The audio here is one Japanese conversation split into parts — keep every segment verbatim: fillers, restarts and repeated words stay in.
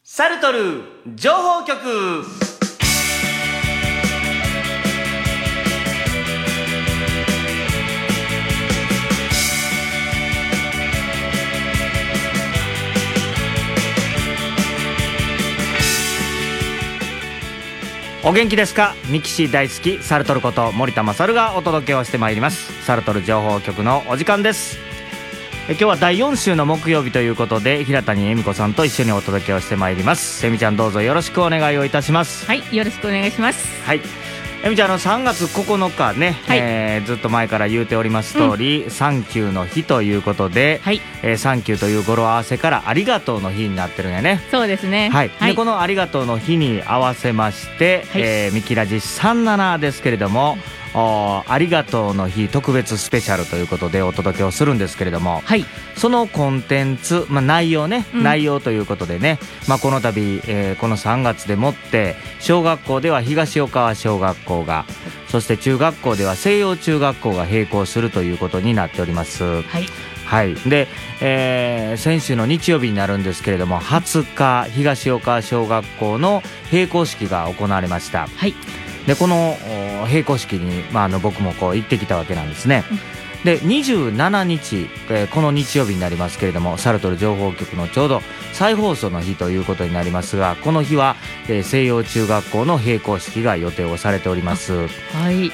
サルトル情報局。お元気ですか。ミキシ大好きサルトルこと森田勝がお届けをしてまいります。サルトル情報局のお時間です。え今日はだいよん週の木曜日ということで、平谷恵美子さんと一緒にお届けをしてまいります。恵美ちゃん、どうぞよろしくお願いをいたします。 はい、よろしくお願いします。 はい、恵美ちゃん、あのさんがつここのかね、はい、えー、ずっと前から言うております通り、うん、サンキューの日ということで、はい、えー、サンキューという語呂合わせからありがとうの日になってるんやね。 そうですね、 はい、はい、でこのありがとうの日に合わせまして、はい、えー、ミキラジさんじゅうななですけれども、ありがとうの日特別スペシャルということでお届けをするんですけれども、はい、そのコンテンツ、まあ、内容ね、うん、内容ということでね、まあ、この度、えー、このさんがつでもって小学校では東横川小学校が、そして中学校では西洋中学校が閉校するということになっております。はい、はい、で、えー、先週の日曜日になるんですけれども、はつか東横川小学校の閉校式が行われました。はい、でこの閉校式に、まあ、あの僕もこう行ってきたわけなんですね。うん、でにじゅうしちにち、えー、この日曜日になりますけれども、サルトル情報局のちょうど再放送の日ということになりますが、この日は、えー、西洋中学校の閉校式が予定をされております。はい、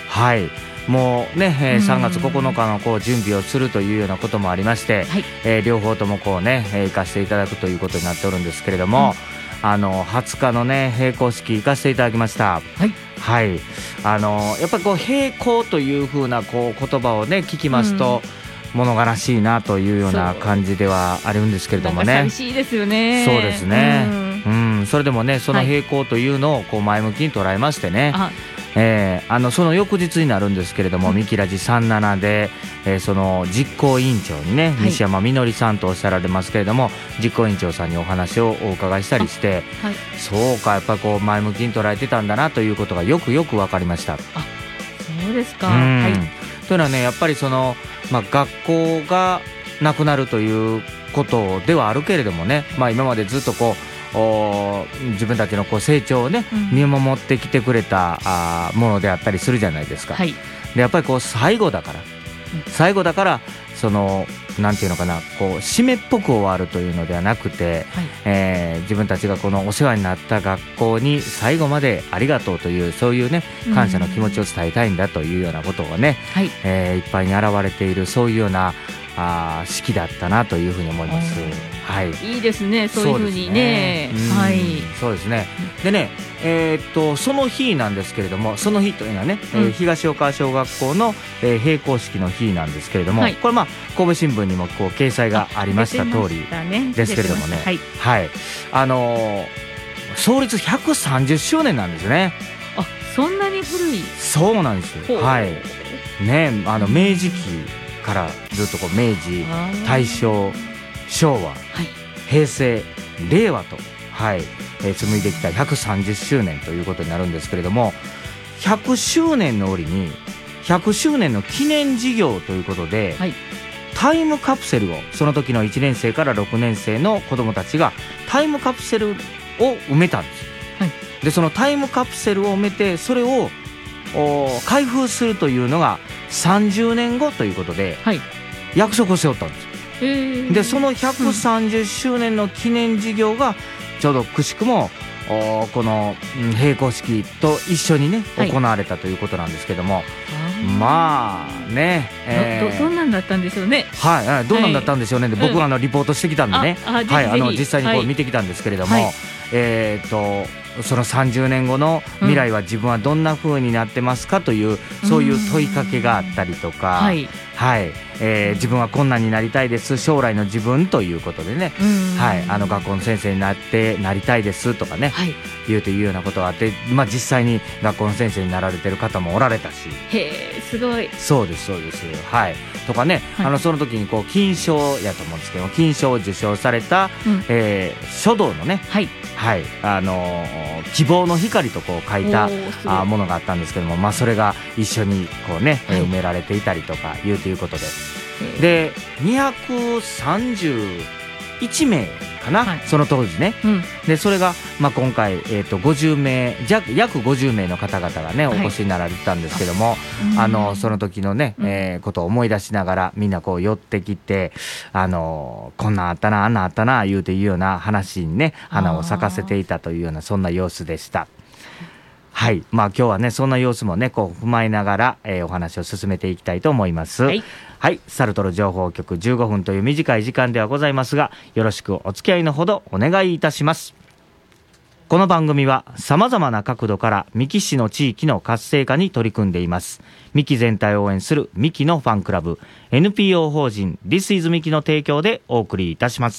はい、もうね、えー、さんがつここのかのこう準備をするというようなこともありまして、はい、えー、両方ともこうね、えー、行かせていただくということになっておるんですけれども、うん、あのはつかのね閉校式行かせていただきました。はい、はい、あのやっぱりこう閉校というふうなこう言葉をね聞きますと、うん、物悲しいなというような感じではあるんですけれどもね。 寂しいですよね。 そうですね、うん、うん、それでもねその閉校というのをこう前向きに捉えましてね、はい、えー、あのその翌日になるんですけれども、うん、ミキラジさんじゅうななで、えー、その実行委員長にね、はい、西山みのりさんとおっしゃられますけれども、実行委員長さんにお話をお伺いしたりして、はい、そうか、やっぱりこう前向きに捉えてたんだなということがよくよく分かりました。あ、 そうですか。 はい、というのはね、やっぱりその、まあ、学校がなくなるということではあるけれどもね、まあ、今までずっとこう自分たちのこう成長をね、うん、見守ってきてくれたあものであったりするじゃないですか。はい、でやっぱりこう最後だから、うん、最後だからそのなんていうのかな、こう締めっぽく終わるというのではなくて、はい、えー、自分たちがこのお世話になった学校に最後までありがとうという、そういうね感謝の気持ちを伝えたいんだというようなことがね、うん、えー、いっぱいに現れている、そういうようなあ式だったなというふうに思います。はい、 いいですね、そういうふうにね。はい、 そうですね。でね、えー、っとその日なんですけれども、その日というのはね、うん、えー、東横川小学校の、えー、閉校式の日なんですけれども、はい、これまあ神戸新聞にもこう掲載がありました通りですけれどもね、はい、はい、あのー、創立ひゃくさんじゅっしゅうねんなんですね。 あ、そんなに古い。 そうなんですよ。はい、ね、あの明治期からずっとこう明治、大正、昭和、はい、平成、令和と、はい、えー、紡いできたひゃくさんじゅっしゅうねんということになるんですけれども、ひゃくしゅうねんの折にひゃくしゅうねんの記念事業ということで、はい、タイムカプセルを、その時のいちねんせいからろくねんせいの子どもたちがタイムカプセルを埋めたんです。はい、でそのタイムカプセルを埋めて、それを開封するというのがさんじゅうねんごということで、はい、約束をしておったんです。えー、でそのひゃくさんじゅっしゅうねんの記念事業がちょうどくしくもこの閉校式と一緒にね、はい、行われたということなんですけども、まあね、 えー、ど, どんなんだったんでしょうね。 はい、はい、どんなんだったんでしょうね。で僕はあのリポートしてきたんでね、うん、ああ、はい、あの実際にこう見てきたんですけれども、はい、えー、とそのさんじゅうねんごの未来は自分はどんな風になってますかという、うん、そういう問いかけがあったりとか、はい、はい、えー、自分はこんなになりたいです、将来の自分ということでね、はい、あの学校の先生になってなりたいですとかね、はい、言うというようなことがあって、まあ、実際に学校の先生になられてる方もおられたし、 へー、すごい。 そうですそうです、はい、とかね、はい、あのその時にこう金賞やと思うんですけど、金賞を受賞された、うん、えー、書道のね、はい、はい、あのー、希望の光とこう書いたあものがあったんですけども、まあ、それが一緒にこうね、はい、埋められていたりとかいうということで、でにひゃくさんじゅういちめいかかな、はい、その当時ね、うん、でそれが、まあ、今回、えー、とごじゅうめい弱約ごじゅうめいの方々がねお越しになられてたんですけども、はい、あのその時のね、えー、ことを思い出しながらみんなこう寄ってきて、あのこんなんあったなあんなんあったな言うていうような話にね花を咲かせていたというようなそんな様子でした。はい、まあ今日はねそんな様子もねこう踏まえながら、えー、お話を進めていきたいと思います。はい、はい、サルトル情報局じゅうごふんという短い時間ではございますが、よろしくお付き合いのほどお願いいたします。この番組はさまざまな角度から三木市の地域の活性化に取り組んでいます。三木全体を応援する三木のファンクラブ エヌピーオー 法人 This is 三木の提供でお送りいたします。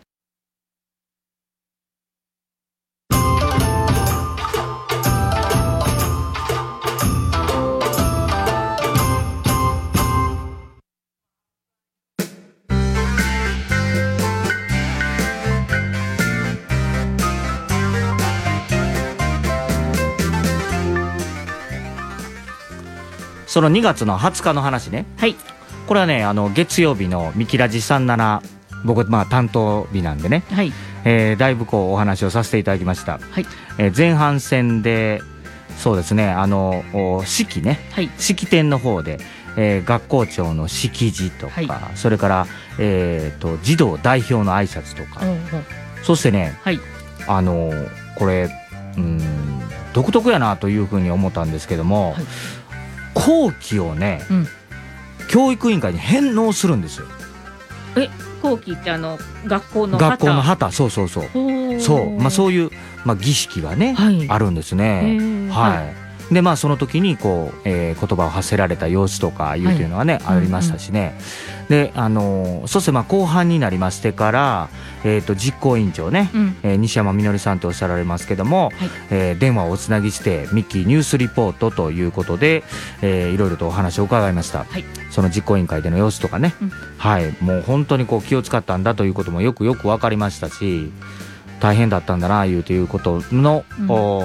そのにがつのはつかの話ね、はい、これはねあの月曜日のミキラジさんじゅうなな、僕、まあ、担当日なんでね、はい、えー、だいぶこうお話をさせていただきました、はい、えー、前半戦でそうですねあの式ね、はい、式典の方で、えー、学校長の式辞とか、はい、それから、えー、と児童代表の挨拶とか、うんうん、そしてね、はい、あのこれうん独特やなというふうに思ったんですけども、はい、校旗をね、うん、教育委員会に返納するんですよ。 え、校旗ってあの学校の旗、 学校の旗、そうそうそうそう、まあ、そういう、まあ、儀式がね、はい、あるんですね。はい、はい、でまあその時にこう、えー、言葉を発せられた様子とかいうというのはね、はい、ありましたしね、うんうん、であのそしてまあ後半になりましてから、えー、と実行委員長ね、うん、えー、西山みのりさんとおっしゃられますけども、はい、えー、電話をおつなぎしてミッキーニュースリポートということで、えー、いろいろとお話を伺いました、はい、その実行委員会での様子とかね、うん、はい、もう本当にこう気を使ったんだということもよくよく分かりましたし、大変だったんだないうということの、うん、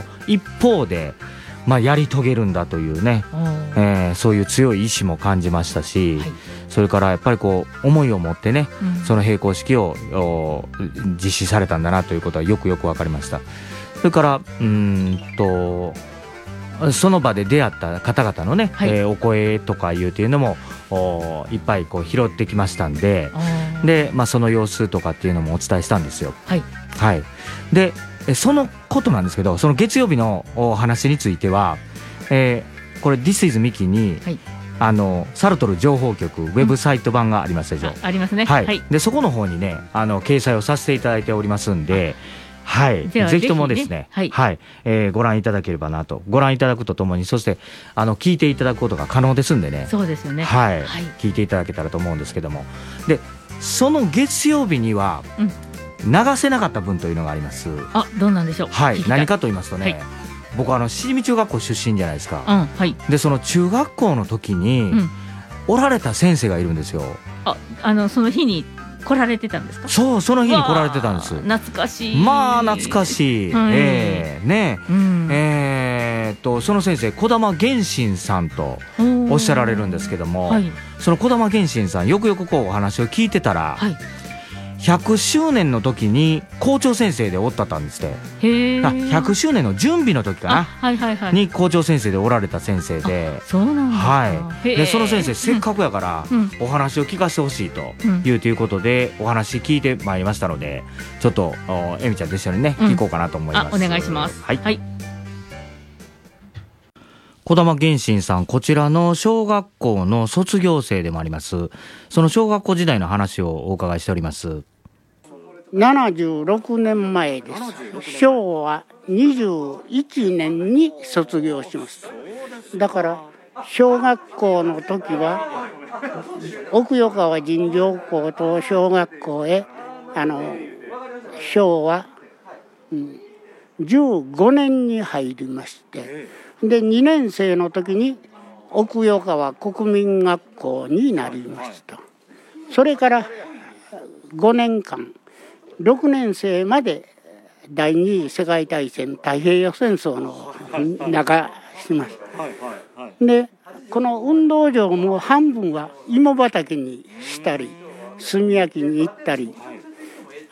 一方でまあ、やり遂げるんだというね、えー、そういう強い意志も感じましたし、はい、それからやっぱりこう思いを持ってね、うん、その閉校式を実施されたんだなということはよくよく分かりました。それからうーんとその場で出会った方々のね、はい、えー、お声とかいうっていうのもいっぱいこう拾ってきましたんで、で、まあ、その様子とかっていうのもお伝えしたんですよ。はい、はい、でそのことなんですけど、その月曜日のお話については、えー、これ This is ミキに、はい、あのサルトル情報局ウェブサイト版がありますでしょ、うん、あ, ありますね、はいはい、でそこの方にねあの掲載をさせていただいておりますんで、はい、ぜひともですね、はいはい、えー、ご覧いただければなと、ご覧いただくとともに、そしてあの聞いていただくことが可能ですんでね、 そうですよね、 はい、はい、聞いていただけたらと思うんですけども、でその月曜日には、うん、流せなかった分というのがあります。 あ、どうなんでしょう。 はい、何かと言いますとね、はい、僕はあのしじみ中学校出身じゃないですか、 うん、はい、でその中学校の時に、うん、おられた先生がいるんですよ。 あ、あのその日に来られてたんですか。 そう、その日に来られてたんです。 懐かしい。 まあ懐かしい、はい、えー、ね、うん、えー、っとその先生児玉源信さんとおっしゃられるんですけども、はい、その児玉源信さんよくよくこうお話を聞いてたら、はい、ひゃくしゅうねんの時に校長先生でおったったんですって。へー、ひゃくしゅうねんの準備の時かな、はいはいはい、に校長先生でおられた先生で、 そうなんですか、 はい、でその先生せっかくやから、うん、お話を聞かせてほしいというということで、お話聞いてまいりましたので、ちょっとえみちゃんと一緒にね、うん、聞こうかなと思います。 あ、お願いします。はい、はい、 児玉源信さん、こちらの小学校の卒業生でもあります。その小学校時代の話をお伺いしております。 ななじゅうろくねんまえです。しょうわにじゅういちねんに卒業します。だから小学校の時は奥与川尋常高等小学校へあの昭和じゅうごねんに入りまして、でにねん生の時に奥与川国民学校になりました。それからごねんかんろくねん生まで第二次世界大戦太平洋戦争の中します。でこの運動場も半分は芋畑にしたり炭焼きに行ったり、あの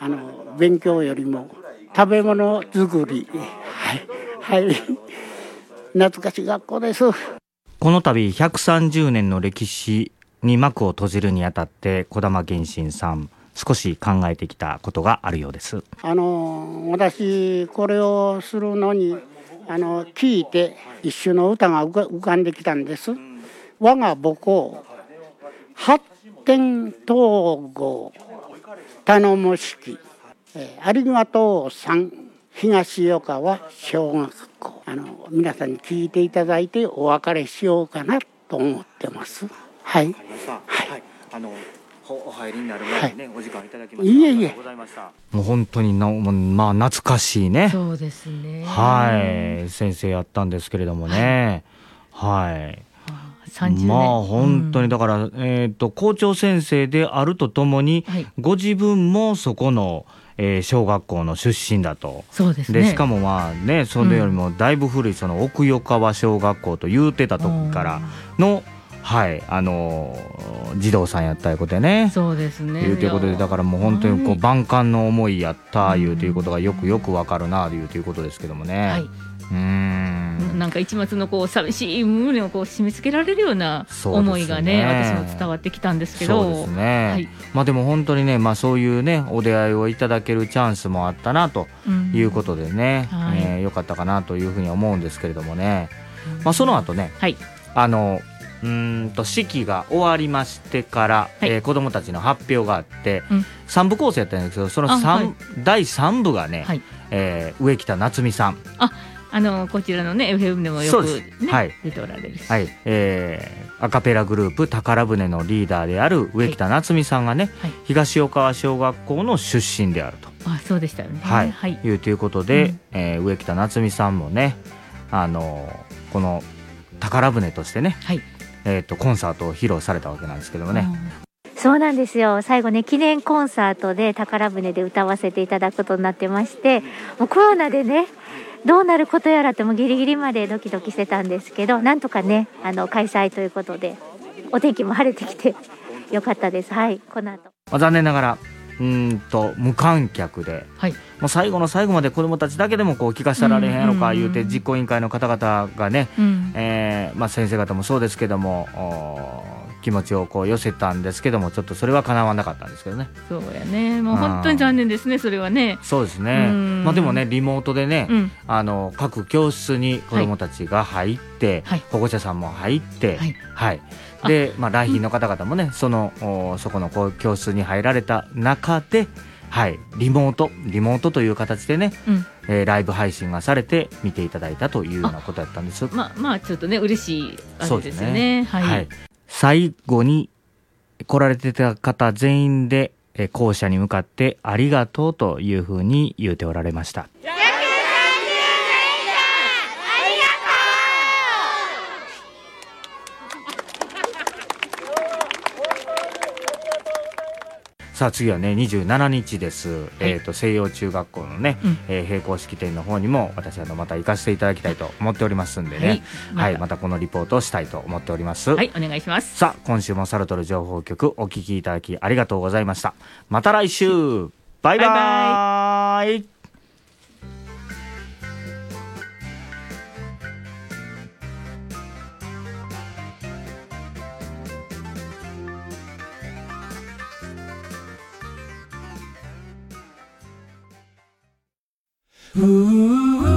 勉強よりも食べ物作り、はい、はい、懐かしい学校です。 この度ひゃくさんじゅうねんの歴史に幕を閉じるにあたって児玉源信さん少し考えてきたことがあるようです。 あの私これをするのにあの聞いて一首の歌が浮かんできたんです。我が母校発展統合頼もしき、えー、ありがとうさん東横川小学校、あの皆さんに聞いていただいてお別れしようかなと思ってます。はい、はいはい、あのお入りになる前にね、はい、お時間いただきましていえいえ、 もう本当にな、まあ、懐かしいね、 そうですね、 はい、先生やったんですけれどもね、はい、はい、 さんじゅうねん、 まあ本当にだから、うん、えー、と校長先生であるとともに、はい、ご自分もそこの、えー、小学校の出身だと。 そうですね。 でしかもまあね、それよりもだいぶ古いその奥横川小学校と言うてた時からの、はい、あのー、児童さんやったいうことでね。 そうですね。 いうということで、だからもう本当にこう万感の思いやったいうということがよくよくわかるないうということですけどもね。はい、うーん、 なんか一末のこう寂しい胸をこう締め付けられるような思いが ね, ね私も伝わってきたんですけど。 そうですね、はい、まあ、でも本当にね、まあ、そういうねお出会いをいただけるチャンスもあったなということでね、うん、はい、えー、よかったかなというふうに思うんですけれどもね、まあ、その後ね、はい、あのうーんと式が終わりましてから、はい、えー、子どもたちの発表があって、うん、さん部構成やったんですけど、そのさん、はい、だいさん部がね、はい、えー、植北夏美さん、 ああのこちらのね エフエム でもよく、ね、はい、出ておられるし、はい、 えー、アカペラグループ宝船のリーダーである植北夏美さんがね、はい、東横川小学校の出身であると。 あ、そうでしたよね、 はい、はい、いうということで、うん、えー、植北夏美さんもね、あのー、この宝船としてね、はい、えー、とコンサートを披露されたわけなんですけどもね、 うん、そうなんですよ。最後ね記念コンサートで宝船で歌わせていただくことになってまして、もうコロナでねどうなることやらってもギリギリまでドキドキしてたんですけど、なんとかねあの開催ということでお天気も晴れてきてよかったです。はい、この後、 まあ、残念ながらうーんと無観客で、はい、もう最後の最後まで子どもたちだけでもこう聞かせられへんやろか言うて、実行委員会の方々がね、うん、えーまあ、先生方もそうですけども気持ちをこう寄せたんですけども、ちょっとそれは叶わなかったんですけどね。 そうやね、もう本当に残念ですね、それはね。 そうですね、まあ、でもねリモートでね、うん、あの各教室に子どもたちが入って、はい、保護者さんも入って、はいはい、で、まあ、来賓の方々もね、うん、そのそこの教室に入られた中で、はい、リモートリモートという形でね、うん、えー、ライブ配信がされて見ていただいたというようなことだったんです。 まあまあちょっとね嬉しいあれですよね。はい、はい、 最後に来られてた方全員で、えー、校舎に向かってありがとうというふうに言うておられました。さあ次はねにじゅうしちにちです、はい、えー、と西洋中学校のね、うん、えー、閉校式典の方にも私あのまた行かせていただきたいと思っておりますんでね、はい、また、はい、またこのリポートをしたいと思っております。 はい、お願いします。 さあ今週もサルトル情報局お聞きいただきありがとうございました。また来週、バイバイ、バイバイ。Ooh.